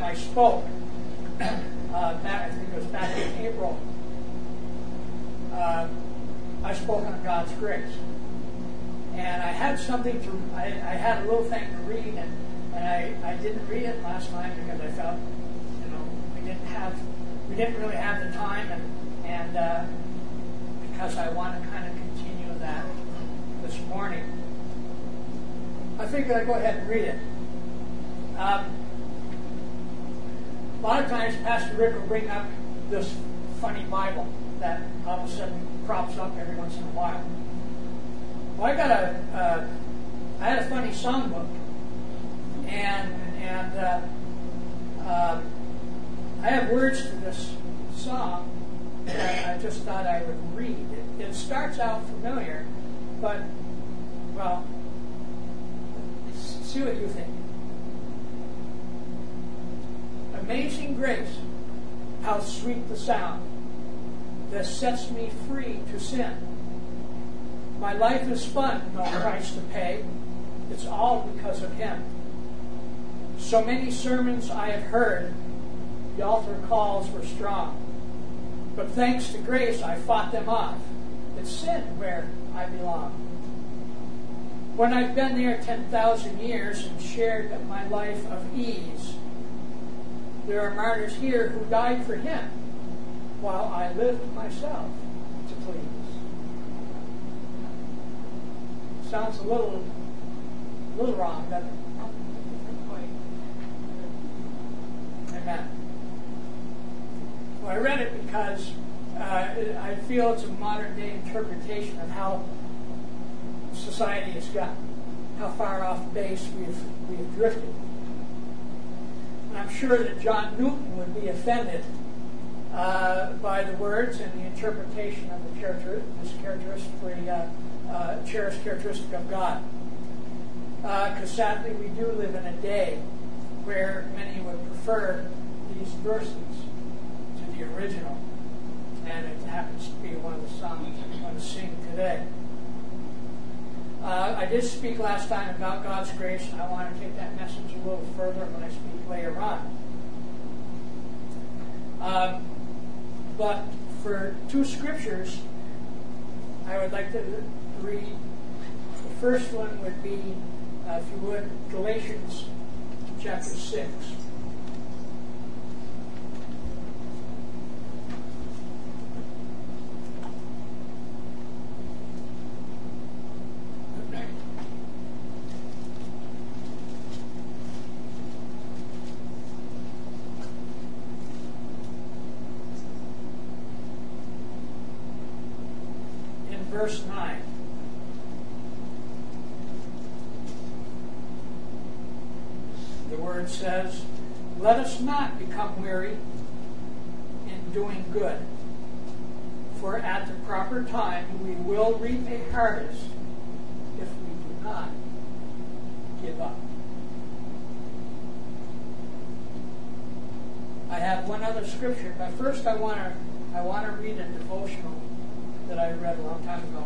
I spoke, I think it was back in April, I spoke on God's grace. And I had something I had a little thing to read, and I didn't read it last night because I felt, we didn't really have the time, and because I want to kind of continue that this morning. I figured I'd go ahead and read it. A lot of times Pastor Rick will bring up this funny Bible that all of a sudden crops up every once in a while. Well, I had a funny songbook, and I have words to this song that I just thought I would read. It starts out familiar, but, well, see what you think. Amazing grace, how sweet the sound that sets me free to sin. My life is fun, no price to pay. It's all because of Him. So many sermons I have heard, the altar calls were strong. But thanks to grace, I fought them off. It's sin where I belong. When I've been there 10,000 years and shared my life of ease, there are martyrs here who died for Him, while I lived myself to please. Sounds a little wrong, doesn't it? Amen. Well, I read it because I feel it's a modern day interpretation of how society has gotten, how far off base we've drifted. And I'm sure that John Newton would be offended by the words and the interpretation of this cherished characteristic of God. Because sadly, we do live in a day where many would prefer these verses to the original, and it happens to be one of the songs I'm going to sing today. I did speak last time about God's grace, and I want to take that message a little further when I speak later on. But for two scriptures, I would like to read. The first one would be, if you would, Galatians chapter 6. Verse 9. The word says, "Let us not become weary in doing good, for at the proper time we will reap a harvest if we do not give up." I have one other scripture, but first I want to read a devotional that I read a long time ago.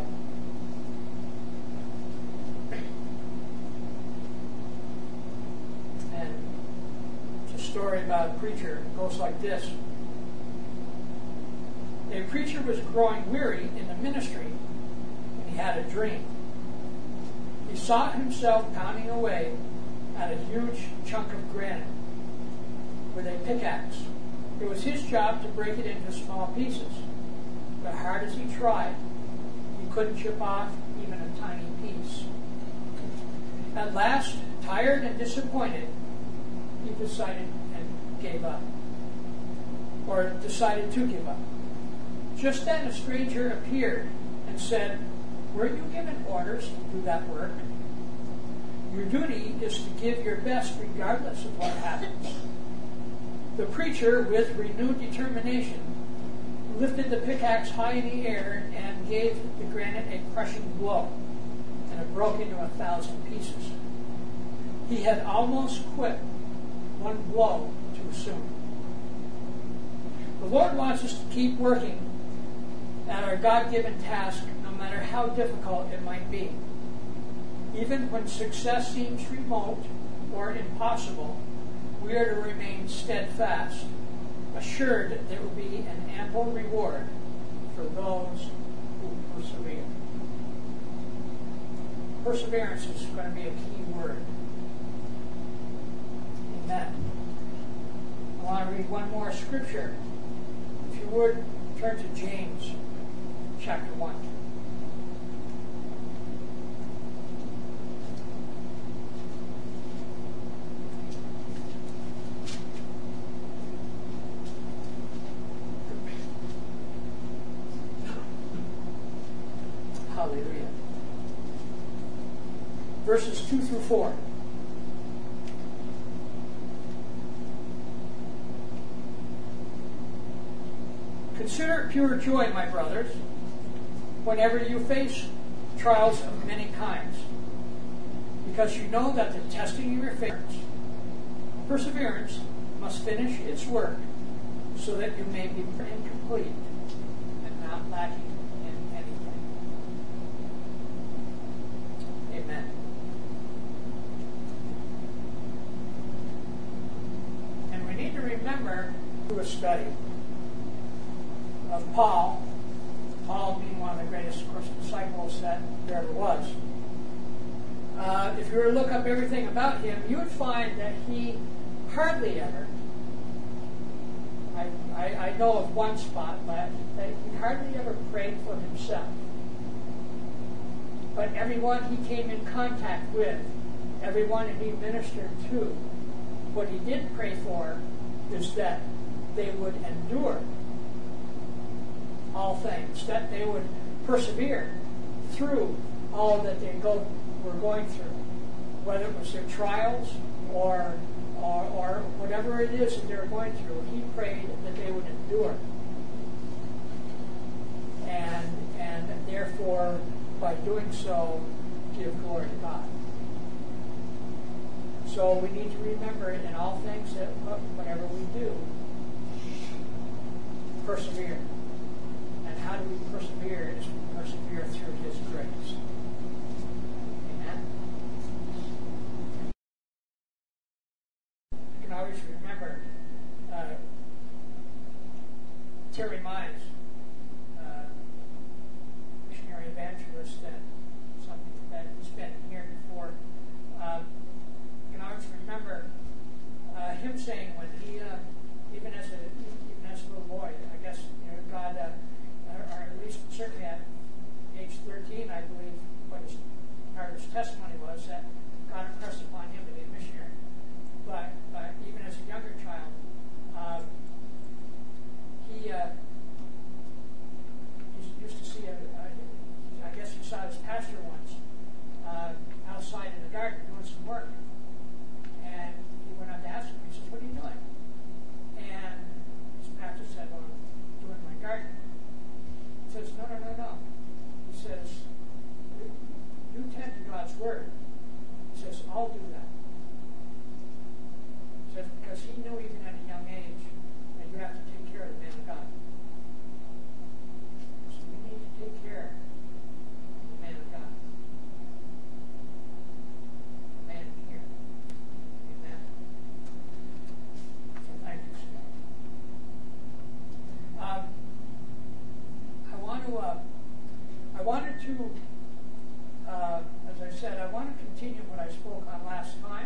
And it's a story about a preacher. It goes like this. A preacher was growing weary in the ministry, and he had a dream. He saw himself pounding away at a huge chunk of granite with a pickaxe. It was his job to break it into small pieces. But hard as he tried, he couldn't chip off even a tiny piece. At last, tired and disappointed, he decided to give up. Just then a stranger appeared and said, "Weren't you given orders to do that work? Your duty is to give your best regardless of what happens." The preacher, with renewed determination, lifted the pickaxe high in the air and gave the granite a crushing blow, and it broke into 1,000 pieces. He had almost quit, one blow too soon. The Lord wants us to keep working at our God-given task, no matter how difficult it might be. Even when success seems remote or impossible, we are to remain steadfast, assured that there will be an ample reward for those who persevere. Perseverance is going to be a key word. Amen. I want to read one more scripture. If you would, turn to James chapter 1. Hallelujah. Verses 2 through 4. Consider it pure joy, my brothers, whenever you face trials of many kinds, because you know that the testing of your perseverance must finish its work, so that you may be complete and not lacking in anything. Amen. And we need to remember through a study of Paul being one of the greatest, of course, disciples that there ever was. If you were to look up everything about him, you would find that he hardly ever, I know of one spot, but that he hardly ever prayed for himself. But everyone he came in contact with, everyone he ministered to, what he did pray for is that they would endure all things, that they would persevere through all that they were going through, whether it was their trials or whatever it is that they were going through. He prayed that they would endure, and therefore, by doing so, give glory to God. So we need to remember in all things that whatever we do, persevere. And how do we persevere? Is we persevere through His grace. Amen? You can always remember Terry Mize, missionary evangelist, and something that he's been here before. You can always remember him saying when he, even as a little boy, I guess God. Or at least certainly at age 13, I believe what part of his testimony was that God impressed upon him to be a missionary. But even as a younger child, he used to see I guess he saw his pastor once outside in the garden doing some work. And he went out to ask him, he says, "What are you doing?" And his pastor said, "Well, I'm doing my garden." He says, No. He says, you tend to God's word. He says, I'll do that. He says, because he knew even at a young age that you have to take care of the man of God. So we need to take care of the man of God. The man here. Amen. So thank you, Scott. I wanted to, as I said, I want to continue what I spoke on last time.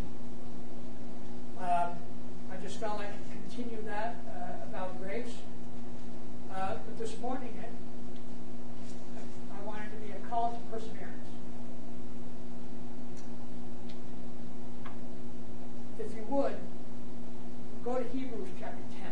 I just felt I could continue that about grace. But this morning, I wanted to be a call to perseverance. If you would, go to Hebrews chapter 10.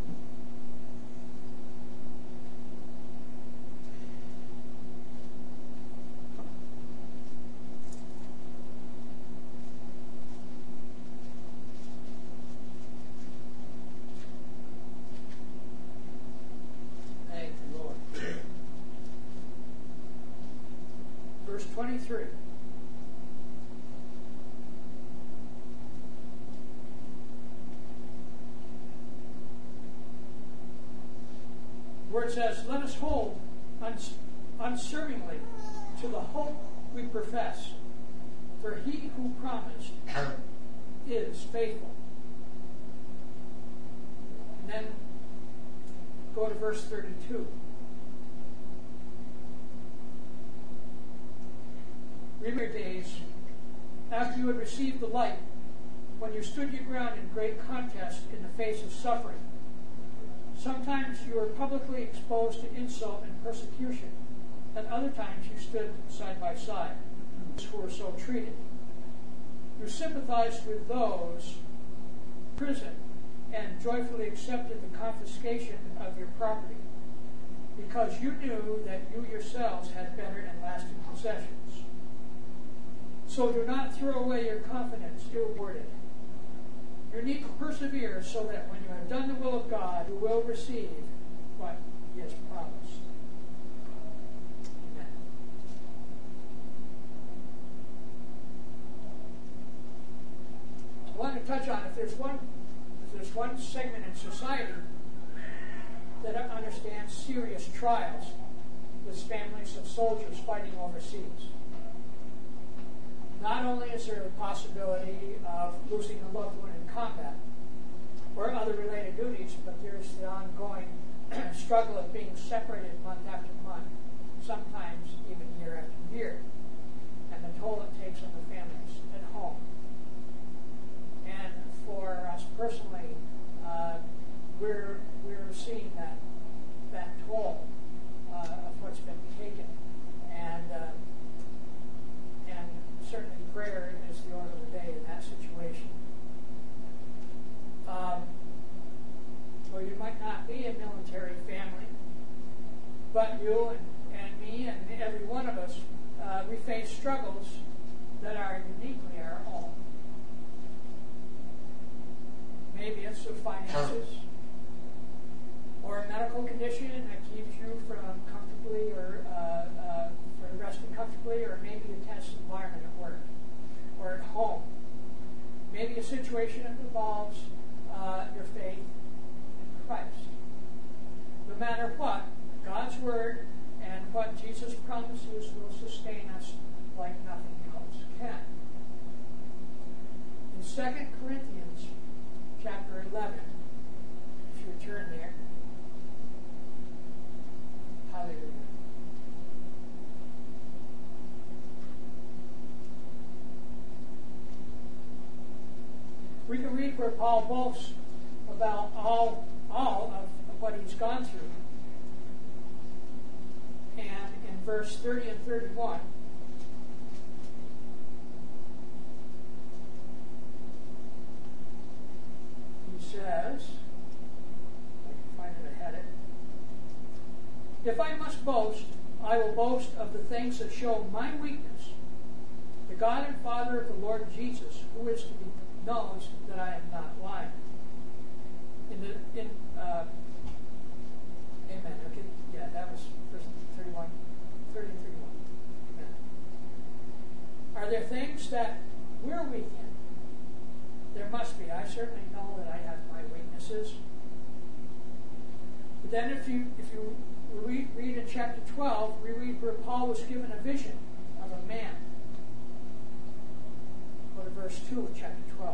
Verse 23. Where it says, let us hold unswervingly to the hope we profess, for he who promised is faithful. then go to verse 32. Remember your days after you had received the light, when you stood your ground in great contest in the face of suffering. Sometimes you were publicly exposed to insult and persecution. At other times you stood side by side with those who were so treated. You sympathized with those in prison and joyfully accepted the confiscation of your property, because you knew that you yourselves had better and lasting possessions. So do not throw away your confidence ill-worded. You need to persevere so that when you have done the will of God, you will receive what He has promised. Amen. I want to touch on if there's one segment in society that understands serious trials with families of soldiers fighting overseas. Not only is there the possibility of losing a loved one in combat or other related duties, but there's the ongoing struggle of being separated month after month, sometimes even year after year, and the toll it takes on the families at home. And for us personally, we're seeing that toll of what's been taken, and certainly prayer is the order of the day in that situation. Well, you might not be a military family, but you and me and every one of us, we face struggles that are uniquely our own. Maybe it's the finances or a medical condition that keeps you from comfortably or resting comfortably, or maybe a tense environment at work or at home. Maybe a situation that involves your faith in Christ. No matter what, God's Word and what Jesus promises will sustain us like nothing else can. In 2 Corinthians chapter 11, if you turn there, hallelujah. We can read where Paul boasts about all of what he's gone through. And in verse 30 and 31, he says, I can find it, I had it. If I must boast, I will boast of the things that show my weakness. The God and Father of the Lord Jesus, who is to be knows that I am not lying. Amen. Okay, yeah, that was verse 30 and 31. Amen. Are there things that we're weak in? There must be. I certainly know that I have my weaknesses. But then if you read in chapter 12, we read where Paul was given a vision of a man. Go to verse 2 of chapter 12.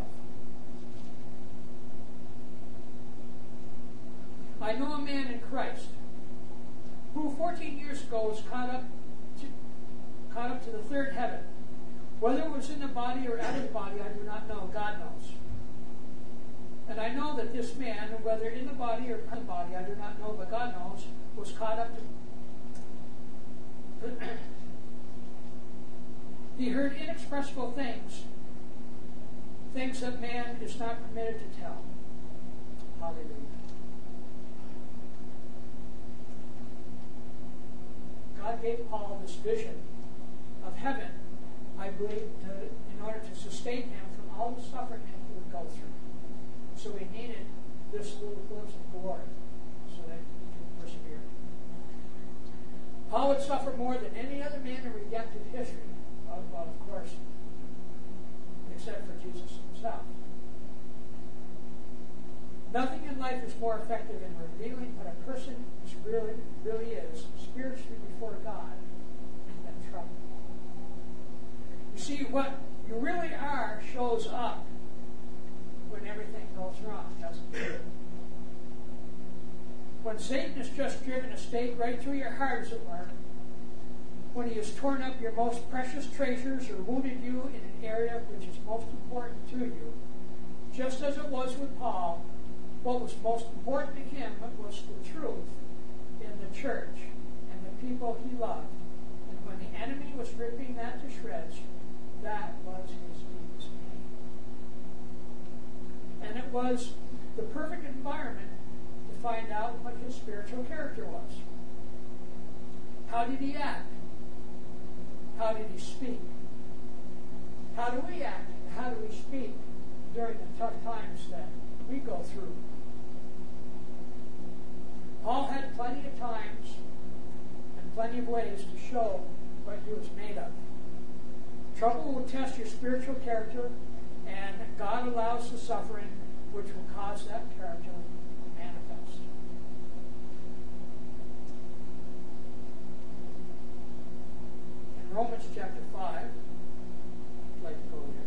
I know a man in Christ who 14 years ago was caught up to the third heaven. Whether it was in the body or out of the body, I do not know. God knows. And I know that this man, whether in the body or out of the body, I do not know, but God knows, was caught up to... He heard inexpressible things that man is not permitted to tell. Hallelujah. God gave Paul this vision of heaven, I believe, in order to sustain him from all the suffering that he would go through. So he needed this little glimpse of glory so that he could persevere. Paul would suffer more than any other man in redemptive history, well, of course, except for Jesus himself. Nothing in life is more effective in revealing what a person really is spiritually before God than trouble. You see, what you really are shows up when everything goes wrong, doesn't it? When Satan has just driven a stake right through your heart, as it were, when he has torn up your most precious treasures or wounded you in an area which is most important to you, just as it was with Paul, what was most important to him was the truth in the church and the people he loved. And when the enemy was ripping that to shreds, that was his deepest pain. And it was the perfect environment to find out what his spiritual character was. How did he act? How did he speak? How do we act and how do we speak during the tough times that we go through? Paul had plenty of times and plenty of ways to show what he was made of. Trouble will test your spiritual character, and God allows the suffering which will cause that character to manifest. In Romans chapter 5, I'd like to go there.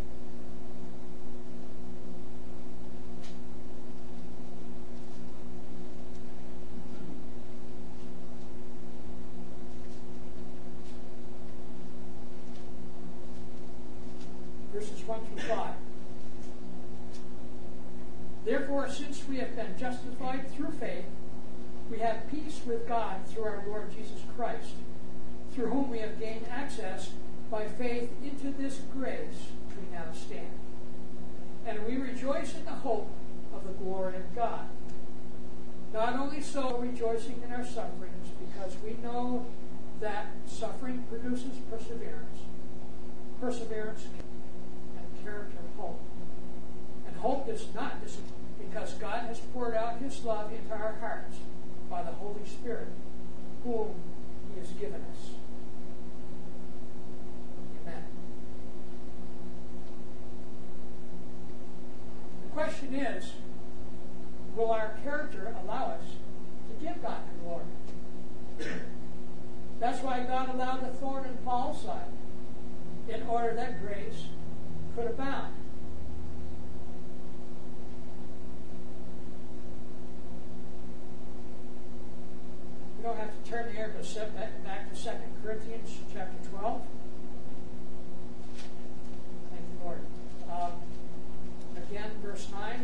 Verses 1 through 5. Therefore, since we have been justified through faith, we have peace with God through our Lord Jesus Christ, through whom we have gained access by faith into this grace we now stand. And we rejoice in the hope of the glory of God. Not only so, rejoicing in our sufferings, because we know that suffering produces perseverance. Perseverance and character hope. And hope does not disappoint, because God has poured out his love into our hearts by the Holy Spirit, whom he has given us. Amen. The question is, will our character allow us to give God the glory? That's why God allowed the thorn in Paul's side, in order that grace could abound. We don't have to turn here, but back to 2 Corinthians chapter 12. Thank you, Lord. Again, verse 9.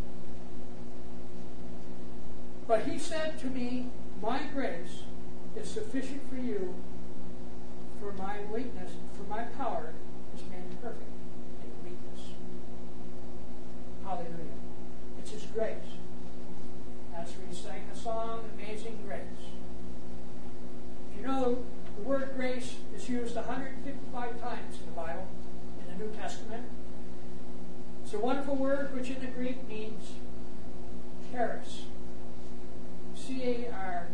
But he said to me, my grace is sufficient for you, for my weakness, for my power is made perfect in weakness. Hallelujah. It's his grace. As we sang the song, Amazing Grace. You know, the word grace is used 155 times in the Bible, in the New Testament. It's a wonderful word which in the Greek means charis. C-A-R-R-I-S.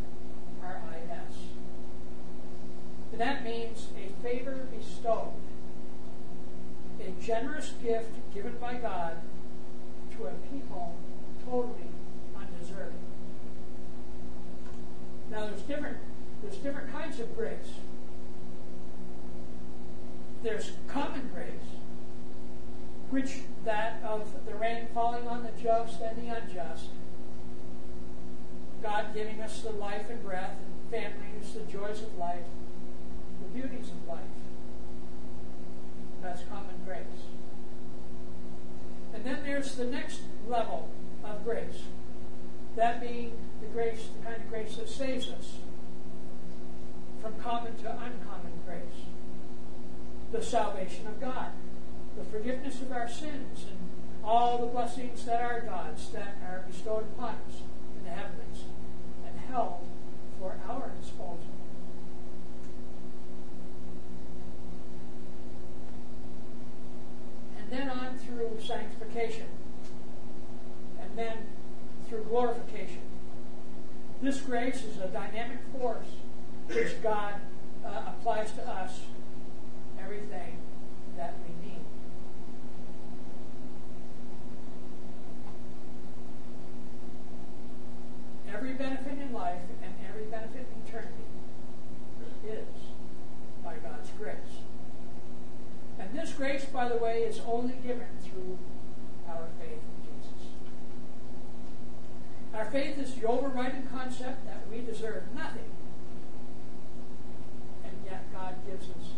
And that means a favor bestowed, a generous gift given by God to a people totally undeserving. Now there's different kinds of grace. There's common grace, which that of the rain falling on the just and the unjust, God giving us the life and breath and families, the joys of life, the beauties of life. That's common grace. And then there's the next level of grace. That being the kind of grace that saves us from common to uncommon grace. The salvation of God, the forgiveness of our sins, and all the blessings that are God's that are bestowed upon us in the heavens and held for our disposal. And then on through sanctification, and then through glorification. This grace is a dynamic force which God applies to us everything that we need. Every benefit in life and every benefit in eternity is by God's grace. And this grace, by the way, is only given through our faith in Jesus. Our faith is the overriding concept that we deserve nothing, and yet God gives us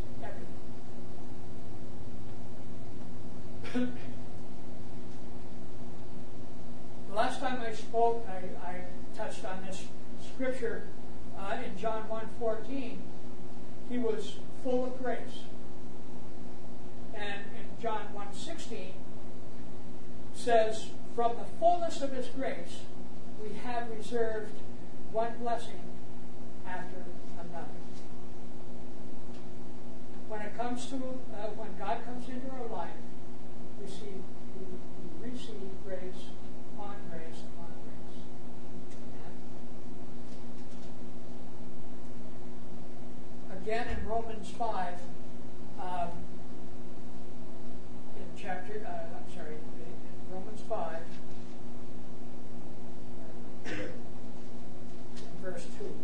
everything. The last time I spoke, I touched on this scripture in John 1:14. He was full of grace. And in John 1:16 says, from the fullness of his grace, we have reserved one blessing after another. When it comes to, when God comes into our life, we receive grace upon grace upon grace. Amen. Again in Romans 5, in Romans 5, verse 2.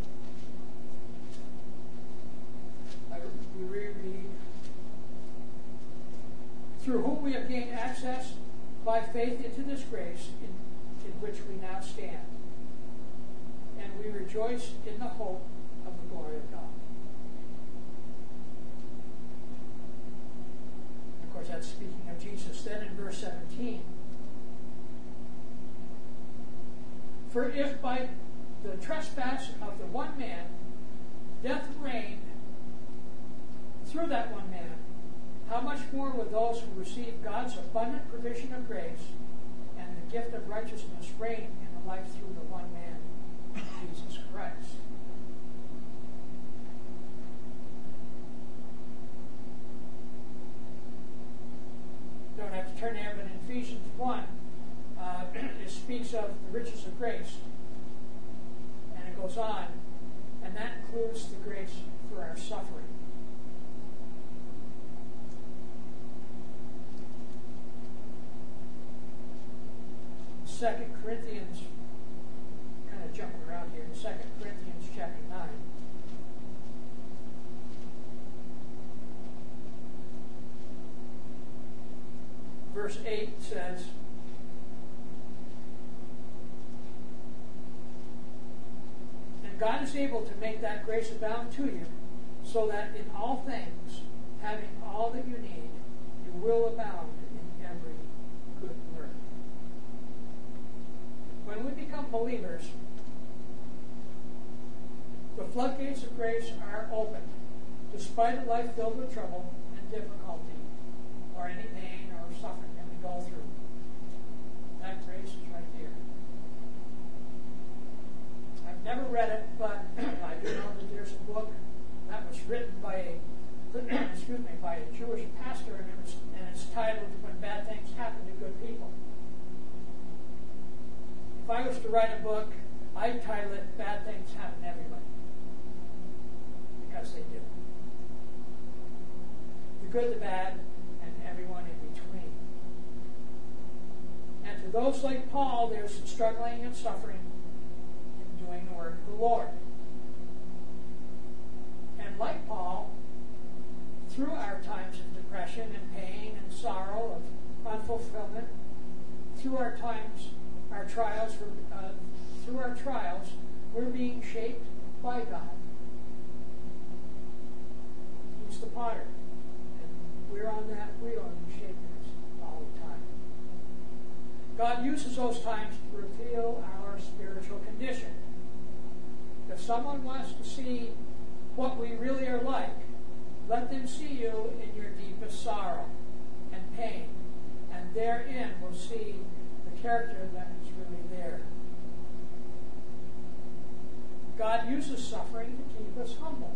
We reread, through whom we have gained access by faith into this grace in which we now stand. And we rejoice in the hope of the glory of God. Of course, that's speaking of Jesus. Then in verse 17, for if by the trespass of the one man death reigned through that one man, how much more will those who receive God's abundant provision of grace and the gift of righteousness reign in the life through the one man, Jesus Christ? You don't have to turn there, but in Ephesians 1, it speaks of the riches of grace. And it goes on, and that includes the grace for our suffering. 2 Corinthians, kind of jumping around here, in 2 Corinthians chapter 9. Verse 8 says, and God is able to make that grace abound to you, so that in all things, having all that you need, you will abound in every good work. When we become believers, the floodgates of grace are opened, despite a life filled with trouble and difficulty, or any pain or suffering that we go through. That grace is right there. I've never read it, but I do know that there's a book that was written by a by a Jewish pastor, and it's titled "When Bad Things Happen to Good People." If I was to write a book, I'd title it "Bad Things Happen to Everybody," because they do. The good, the bad, and everyone in between. And to those like Paul, there's some struggling and suffering in doing the work of the Lord. And like Paul, through our times of depression and pain and sorrow, of unfulfillment, through our times, our trials, we're being shaped by God. He's the potter, and we're on that wheel and He's shaping us all the time. God uses those times to reveal our spiritual condition. If someone wants to see what we really are like, let them see you in your deepest sorrow and pain, and therein will see the character that is really there. God uses suffering to keep us humble.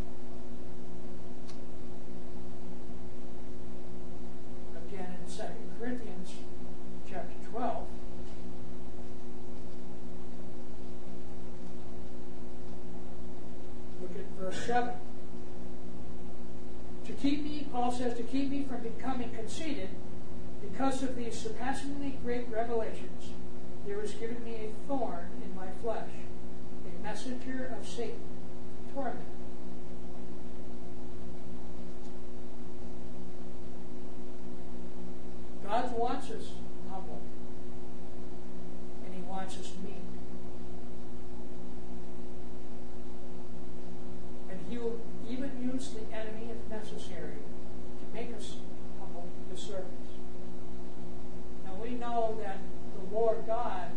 Again in 2 Corinthians chapter 12, look at verse 7. To keep me, Paul says, to keep me from becoming conceited, because of these surpassingly great revelations, there was given me a thorn in my flesh, a messenger of Satan, to torment. God wants us humble, and He wants us meek. use the enemy if necessary to make us humble his servants. Now we know that the Lord God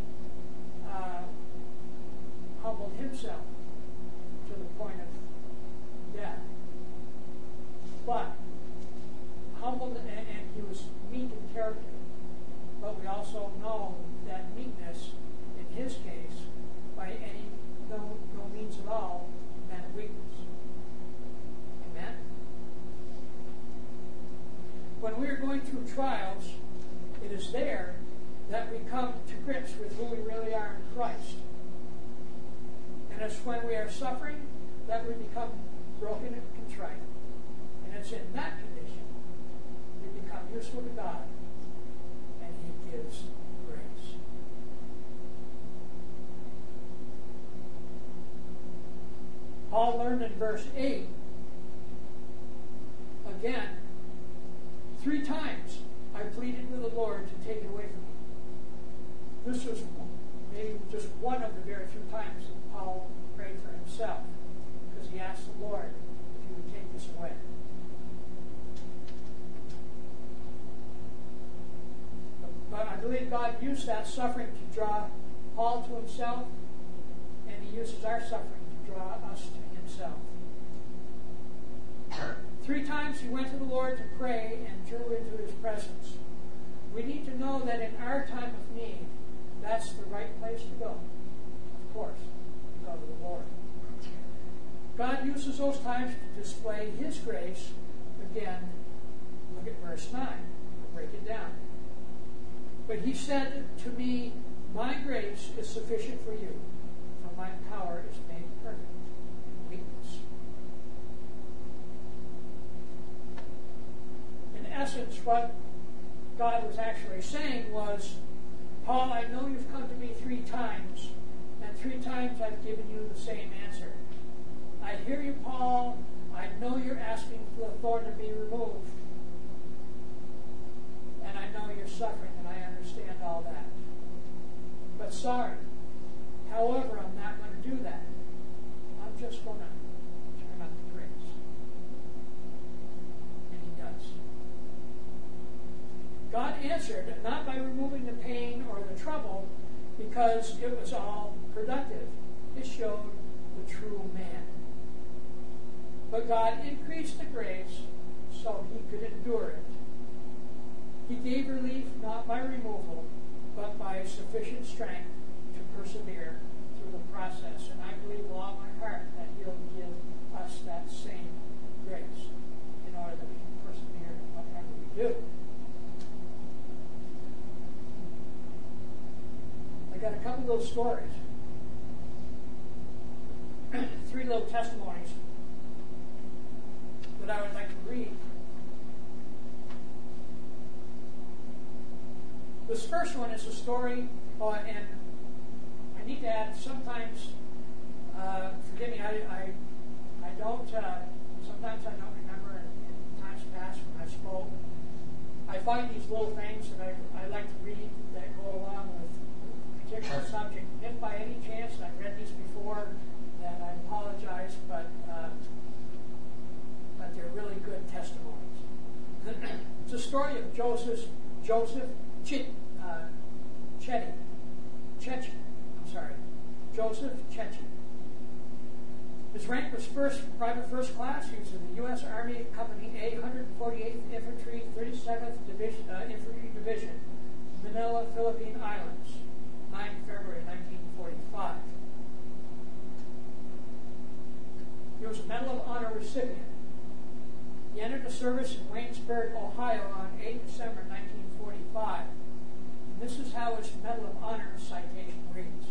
humbled himself to the point of death. But humbled, and he was meek in character. But we also know that meekness, in his case, by no means at all, meant weakness. Amen? When we are going through trials, it is there that we come to grips with who we really are in Christ. And it's when we are suffering that we become broken and contrite. And it's in that condition we become useful to God, and he gives grace. Paul learned in verse 8, again, 3 times I pleaded with the Lord to take it away from me. This was maybe just one of the very few times that Paul prayed for himself, because he asked the Lord if he would take this away. But I believe God used that suffering to draw Paul to himself, and he uses our suffering to draw us to himself. 3 times he went to the Lord to pray and drew into his presence. We need to know that in our time of need, that's the right place to go. Of course, to go to the Lord. God uses those times to display his grace. Again, look at verse 9. We'll break it down. But he said to me, my grace is sufficient for you, for my power is made perfect in weakness. In essence, what God was actually saying was, Paul, I know you've come to me 3 times, and 3 times I've given you the same answer. I hear you, Paul. I know you're asking for the thorn to be removed. And I know you're suffering, and I understand all that. But sorry. However, I'm not going to do that. I'm just going to turn up the grace. And he does. God answered not by removing the pain or the trouble, because it was all productive. It showed the true man. But God increased the grace so he could endure it. He gave relief not by removal, but by sufficient strength to persevere through the process. And I believe with all my heart that he'll give us that same grace in order that we can persevere in whatever we do. I got a couple little stories. 3 little testimonies that I would like to read. This first one is a story, and I need to add, sometimes, forgive me, I don't, sometimes I don't remember in times past when I spoke. I find these little things that I like to read that go along with a particular subject. If by any chance I've read these before, then I apologize, but they're really good testimonies. It's a story of Joseph Chetty. Joseph Chetty. His rank was private first class. He was in the U.S. Army Company A, 148th Infantry, 37th Infantry Division, Manila, Philippine Islands, 9 February 1945. He was a Medal of Honor recipient. He entered the service in Waynesburg, Ohio on 8 December 1945. And this is how his Medal of Honor citation reads.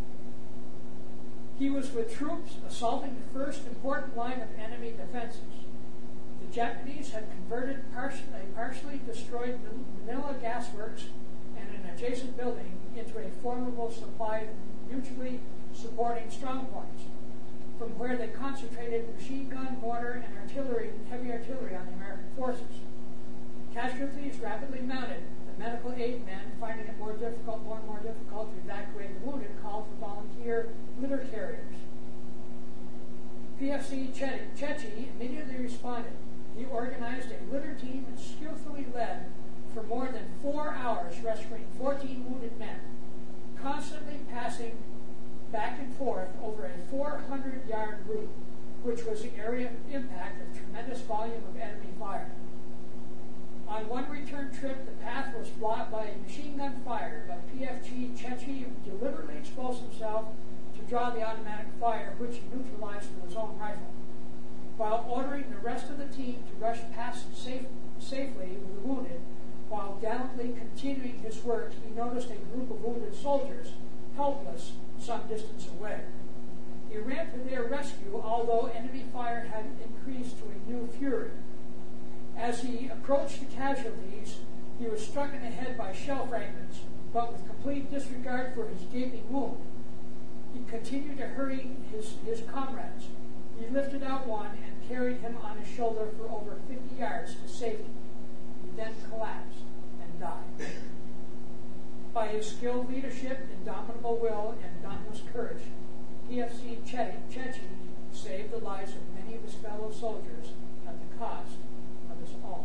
He was with troops assaulting the first important line of enemy defenses. The Japanese had converted a partially destroyed Manila gasworks and an adjacent building into a formidable supply of mutually supporting strongpoints, from where they concentrated machine gun, mortar, and heavy artillery on the American forces. Casualties rapidly mounted. The medical aid men, finding it more and more difficult to evacuate the wounded, called for volunteer litter carriers. PFC Chechi immediately responded. He organized a litter team and skillfully led for more than 4 hours, rescuing 14 wounded men, constantly passing back and forth over a 400-yard route, which was the area of impact of tremendous volume of enemy fire. On one return trip, the path was blocked by a machine gun fire, but PFG Chechi deliberately exposed himself to draw the automatic fire, which he neutralized with his own rifle. While ordering the rest of the team to rush past safely with the wounded, while gallantly continuing his work, he noticed a group of wounded soldiers, helpless, some distance away. He ran to their rescue, although enemy fire had increased to a new fury. As he approached the casualties, he was struck in the head by shell fragments, but with complete disregard for his gaping wound. He continued to hurry his comrades. He lifted out one and carried him on his shoulder for over 50 yards to safety. He then collapsed and died. By his skilled leadership, indomitable will, and dauntless courage, PFC Chechi saved the lives of many of his fellow soldiers at the cost of his own.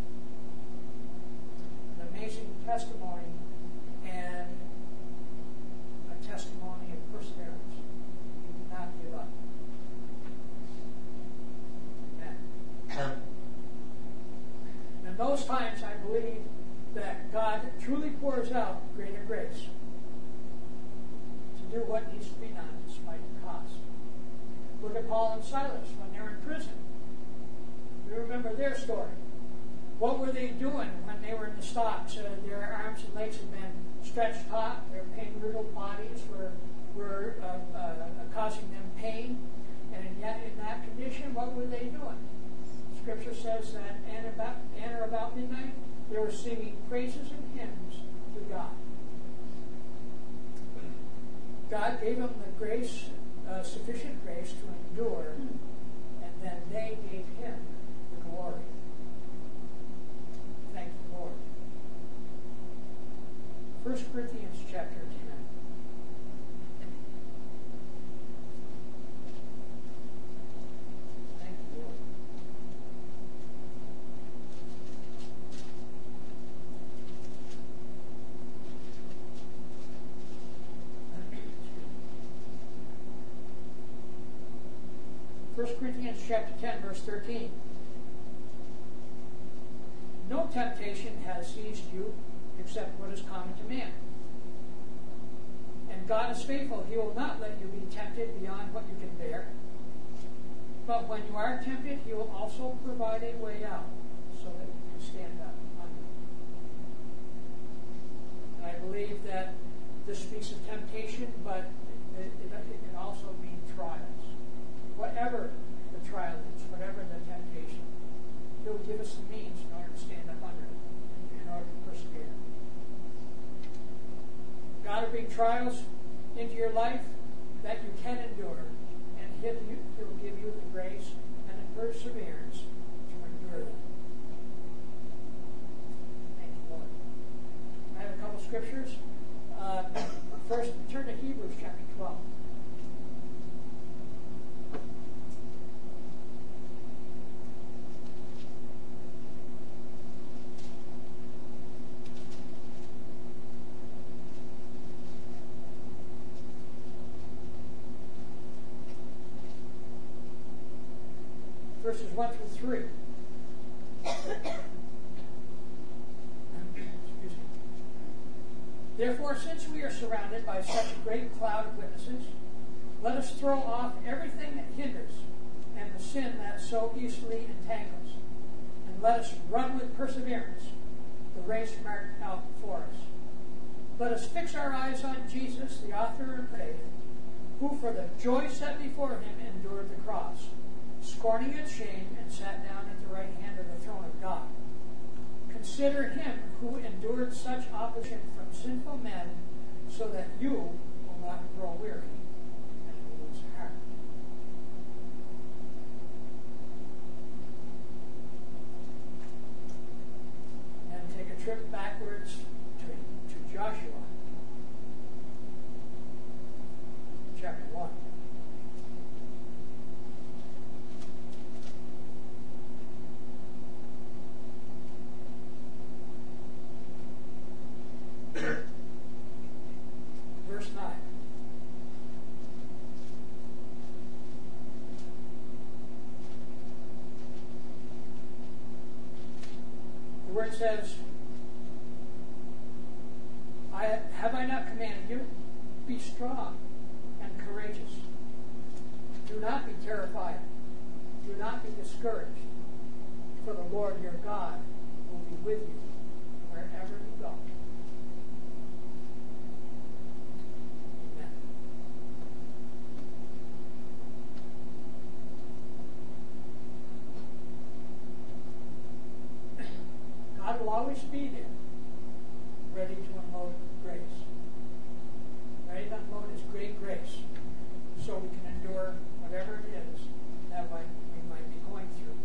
An amazing testimony and a testimony of perseverance. He did not give up. Amen. In those times, I believe that God truly pours out greater grace to do what needs to be done despite the cost. Look at Paul and Silas when they were in prison. We remember their story. What were they doing when they were in the stocks? Their arms and legs had been stretched taut. Their pain-riddled bodies were causing them pain. And yet, in that condition, what were they doing? Scripture says that at about midnight, they were singing praises and hymns to God. God gave them the grace, sufficient grace to endure, and then they gave him the glory. Thank the Lord. 1 Corinthians chapter 10. Thank you, Lord. First Corinthians chapter 10, verse 13. No temptation has seized you except what is common to man. And God is faithful. He will not let you be tempted beyond what you can bear. But when you are tempted, he will also provide a way out so that you can stand up under it. And I believe that this speaks of temptation, but it can also mean trials. Whatever the trial is, whatever the temptation, he'll give us the means in order to stand up under it, in order to persevere. God will bring trials into your life that you can endure, and he'll give you the grace and the perseverance to endure them. Thank you, Lord. I have a couple scriptures. First, turn to Hebrews chapter 12. Verses 1 through 3. Excuse me. Therefore, since we are surrounded by such a great cloud of witnesses, let us throw off everything that hinders and the sin that so easily entangles, and let us run with perseverance the race marked out before us. Let us fix our eyes on Jesus, the author of faith, who for the joy set before him endured the cross, scorning its shame, and sat down at the right hand of the throne of God. Consider him who endured such opposition from sinful men, so that you will not grow weary and lose heart. And take a trip backwards to Joshua, chapter 1. word says, have I not commanded you? Be strong and courageous. Do not be terrified. Do not be discouraged. For the Lord your God will be with you wherever you go. Amen. God will always be there, ready to unload grace. Ready to unload His great grace so we can endure whatever it is that we might be going through.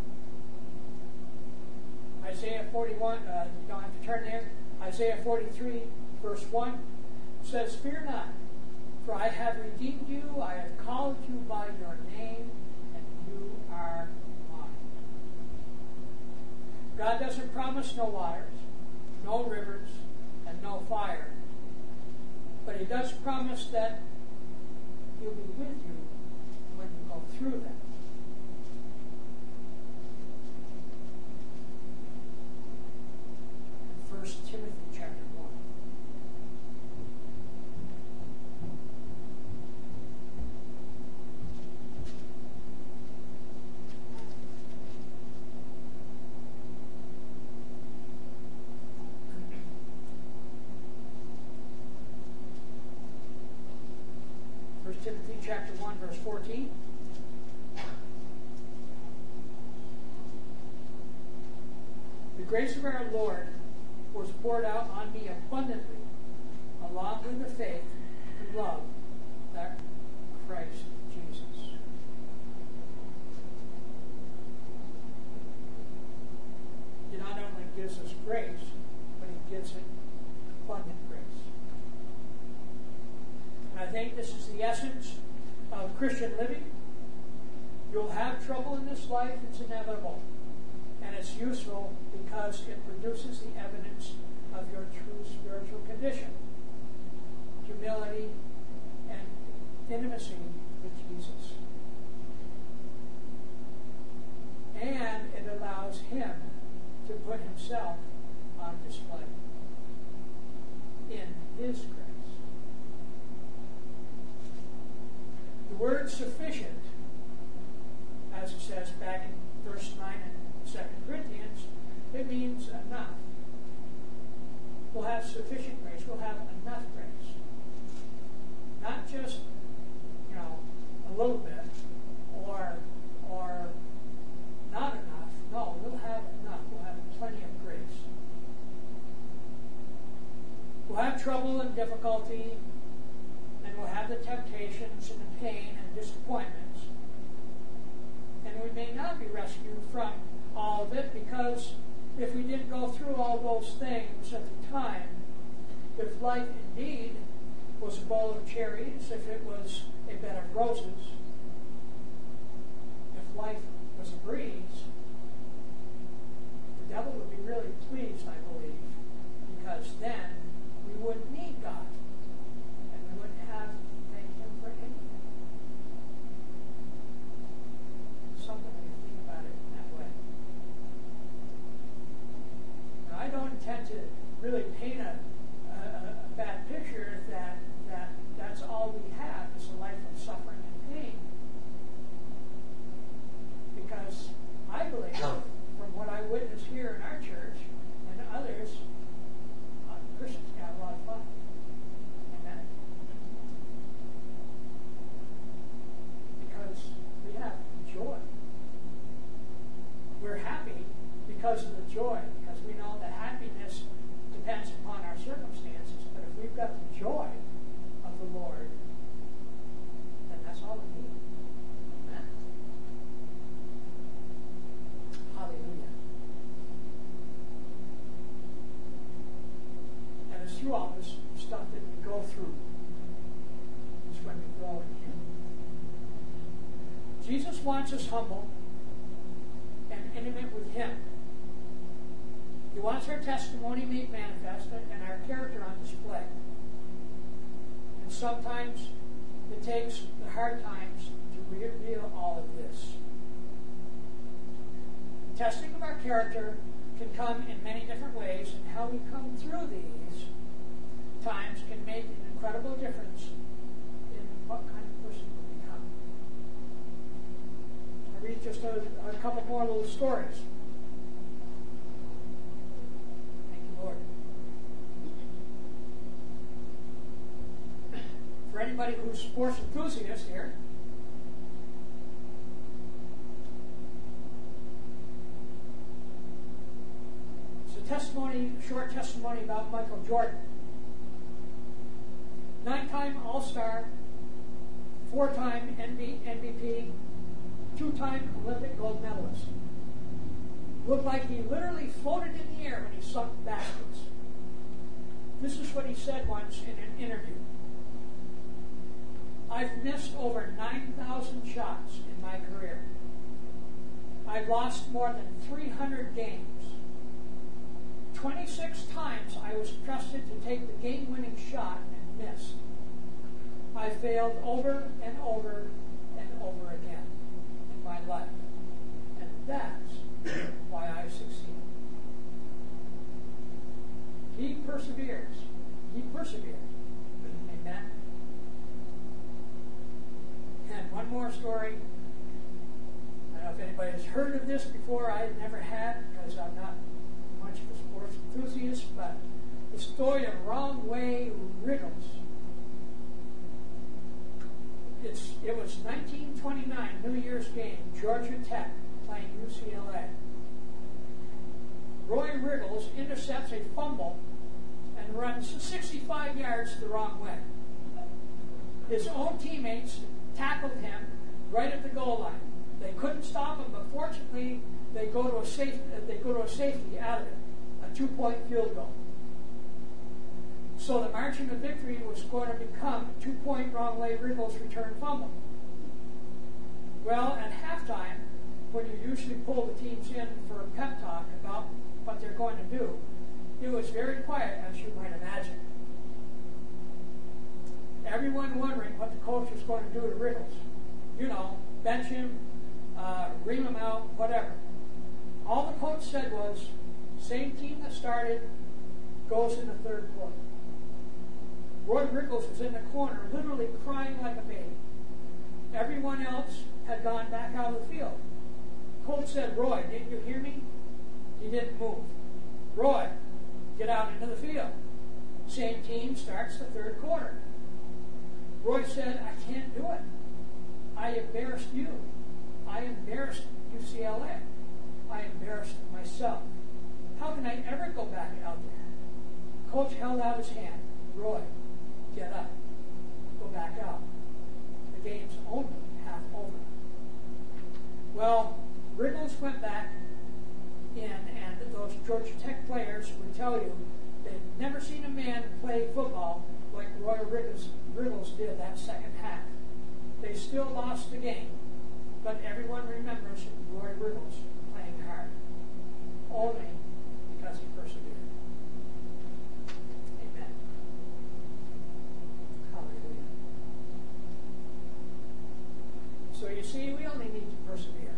Isaiah 41, you don't have to turn there. Isaiah 43, verse 1 says, Fear not, for I have redeemed you, I have called you by your name, and you are mine. God doesn't promise no waters, no rivers, and no fire. But He does promise that He'll be with you when you go through that. 1 Timothy chapter 1. Timothy chapter 1, verse 14. The grace of our Lord was poured out on me abundantly, along with the faith and love that Christ Jesus. He not only gives us grace, but He gives it abundant grace. I think this is the essence of Christian living. You'll have trouble in this life, it's inevitable. And it's useful because it produces the evidence of your true spiritual condition. Humility and intimacy with Jesus. And it allows Him to put Himself on display in His grace. The word sufficient, as it says back in verse 9 in 2 Corinthians, it means enough. We'll have sufficient grace. We'll have enough grace. Not just, a little bit or not enough. No, we'll have enough. We'll have plenty of grace. We'll have trouble and difficulty, and we'll have the temptations and the pain and disappointments. And we may not be rescued from all of it, because if we didn't go through all those things at the time, if life indeed was a bowl of cherries, if it was a bed of roses, if life was a breeze, the devil would be really pleased, I believe, because then we wouldn't need God. And we wouldn't have to thank Him for anything. Something when you think about it in that way. Now, I don't intend to really paint a bad picture that that's all we have is a life of suffering and pain. Because I believe, from what I witness here in our church and others, Christians have a lot of fun. Amen? Because we have joy. We're happy because of the joy, because we know that happiness depends upon our circumstances. But if we've got the joy of the Lord, then that's all we need. Amen? Hallelujah. And it's through all this stuff that we go through is when we grow in Him. Jesus wants us humble and intimate with Him. He wants our testimony made manifest and our character on display. And sometimes it takes the hard times to reveal all of this. The testing of our character can come in many different ways, and how we come through these times can make an incredible difference in what kind of person we become. I read just a couple more little stories. Thank you, Lord. For anybody who's sports enthusiast here, short testimony about Michael Jordan. 9-time All-Star, 4-time MVP, 2-time Olympic gold medalist. Looked like he literally floated in the air when he sunk backwards. This is what he said once in an interview. I've missed over 9,000 shots in my career. I've lost more than 300 games. 26 times I was trusted to take the game-winning shot and missed. I failed over and over and over again in my life. And that's why I succeed. He perseveres. He persevered. Amen. And one more story. I don't know if anybody has heard of this before. I never had, because I'm not much of a sports enthusiast, but the story of Wrong Way Riggles. It was 1929, New Year's game, Georgia Tech playing UCLA. Roy Riggles intercepts a fumble and runs 65 yards the wrong way. His own teammates tackled him right at the goal line. They couldn't stop him, but fortunately, they go to a safety out of it, a 2-point field goal. So the margin of victory was going to become 2-point Wrong Way Riggles return fumble. Well, at halftime, when you usually pull the teams in for a pep talk about what they're going to do, it was very quiet, as you might imagine. Everyone wondering what the coach was going to do to Riggles. You know, bench him, ream him out, whatever. All the coach said was, same team that started goes in the third quarter. Roy Riggles was in the corner, literally crying like a baby. Everyone else had gone back out of the field. Coach said, Roy, didn't you hear me? He didn't move. Roy, get out into the field. Same team starts the third quarter. Roy said, I can't do it. I embarrassed you. I embarrassed UCLA. I embarrassed myself. How can I ever go back out there? Coach held out his hand. Roy, get up. Go back out. The game's only half over. Well, Riggles went back in, and those Georgia Tech players would tell you they'd never seen a man play football like Roy Riggles did that second half. They still lost the game, but everyone remembers Roy Riggles playing hard, only because he persevered. Amen. Hallelujah. So you see, we only need to persevere.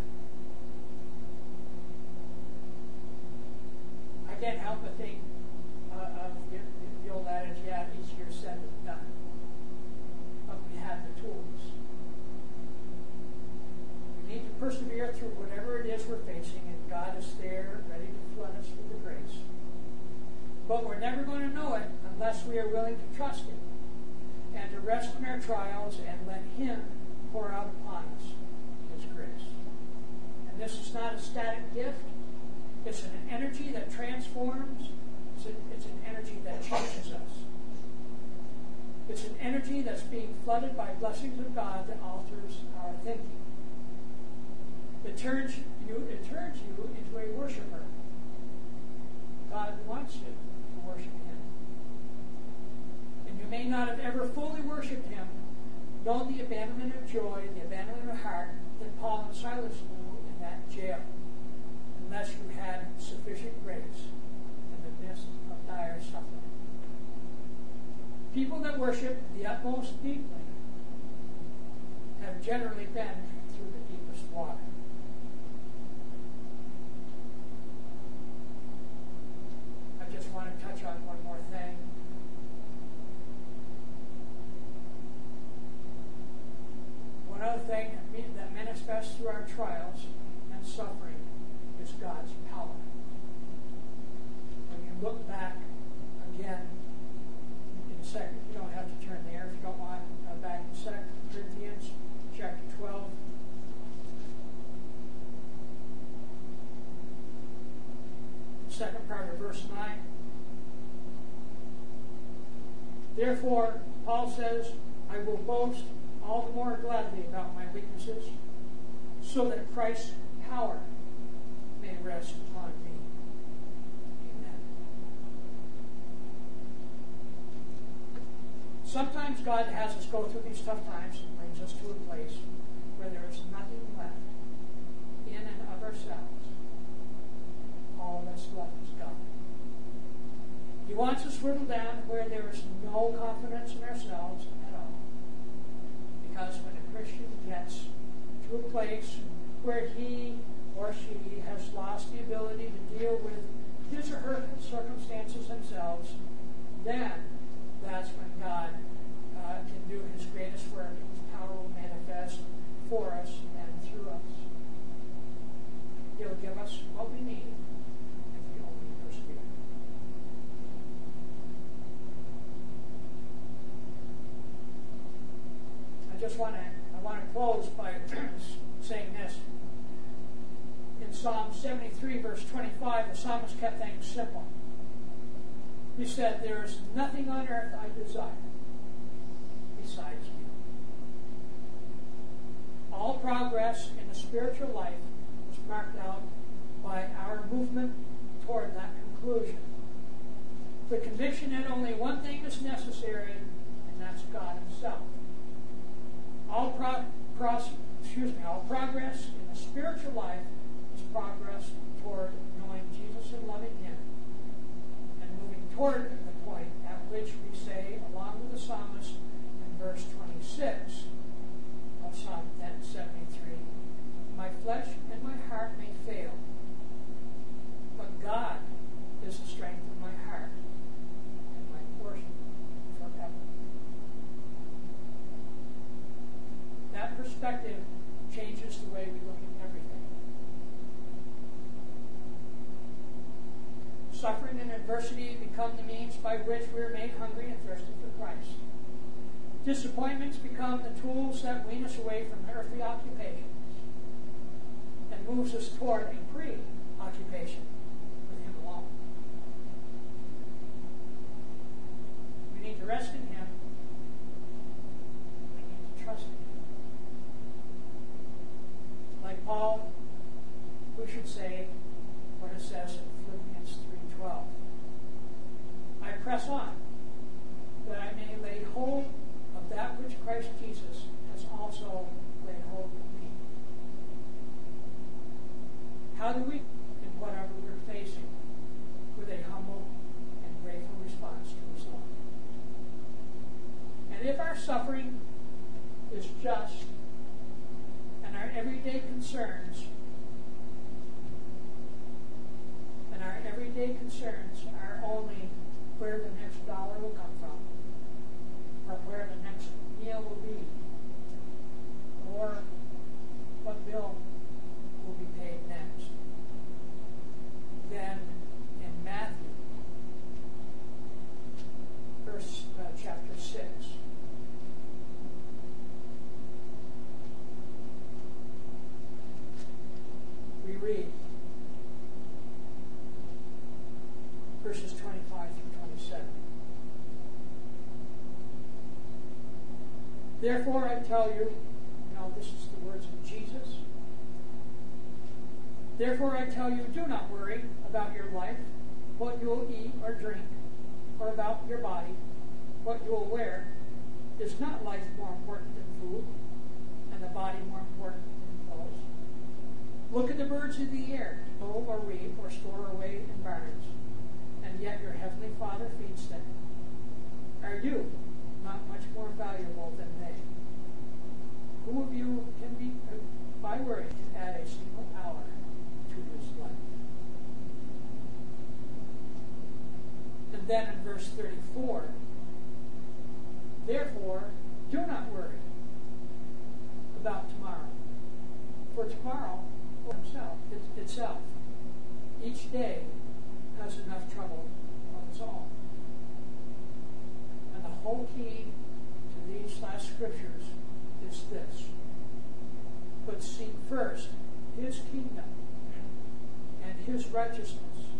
I can't help but think of the old adage, yeah, easier said than done. But we have the tools. We need to persevere through whatever it is we're facing, and God is there, ready to flood us with the grace. But we're never going to know it unless we are willing to trust Him and to rest in our trials and let Him pour out upon us His grace. And this is not a static gift. It's an energy that transforms. It's an energy that changes us. It's an energy that's being flooded by blessings of God that alters our thinking. It turns you into a worshiper. God wants you to worship Him. And you may not have ever fully worshipped Him, known the abandonment of joy, the abandonment of heart that Paul and Silas knew in that jail, unless you had sufficient grace in the midst of dire suffering. People that worship the utmost deeply have generally been through the deepest water. part of verse 9. Therefore, Paul says, I will boast all the more gladly about my weaknesses, so that Christ's power may rest upon me. Amen. Sometimes God has us go through these tough times and brings us to a place where there is nothing left in and of ourselves. All that's left is God. He wants us whittled down where there is no confidence in ourselves at all. Because when a Christian gets to a place where he or she has lost the ability to deal with his or her circumstances themselves, then that's when God can do his greatest work and his power will manifest for us and through us. He'll give us what we need if we only persevere. I want to close by saying this. In Psalm 73, verse 25, the psalmist kept things simple. He said, there is nothing on earth I desire besides you. All progress in the spiritual life is marked out by our movement toward that conclusion. The conviction that only one thing is necessary, and that's God himself. All progress in the spiritual life is progress toward knowing Jesus and loving him, and moving toward the point at which we say, along with the psalmist in verse 26 of Psalm 73, my flesh and my heart may fail, but God is the strength of my heart and my portion forever. That perspective changes the way we look at everything. Suffering and adversity become the means by which we are made hungry and thirsty for Christ. Disappointments become the tools that wean us away from earthly occupations and moves us toward a pre-occupation with him alone. We need to rest in him. We need to trust in him. Like Paul, we should say what it says in Philippians 3:12. I press on, that I may lay hold of that which Christ Jesus has also laid hold of me. How do we, in whatever we're facing, with a humble and grateful response to his love? And if our suffering is just, and our everyday concerns are only where the next dollar will come from, or where the next meal will be, or what bill will be paid next, then in Matthew, chapter 6, we read verses 25 through 27. Therefore I tell you, this is the words of Jesus. Therefore I tell you, do not worry about your life, what you will eat or drink, or about your body, what you will wear. Is not life more important than food, and the body more important than clothes? Look at the birds of the air, sow or reap or store away in barns, and yet your heavenly Father feeds them. Are you not much more valuable than they? Who of you can be, by worry, add a single hour to his life? And then in verse 34, therefore, do not worry about tomorrow, for tomorrow itself, each day has enough trouble of its own. And the whole key to these last scriptures is this: but seek first his kingdom and his righteousness,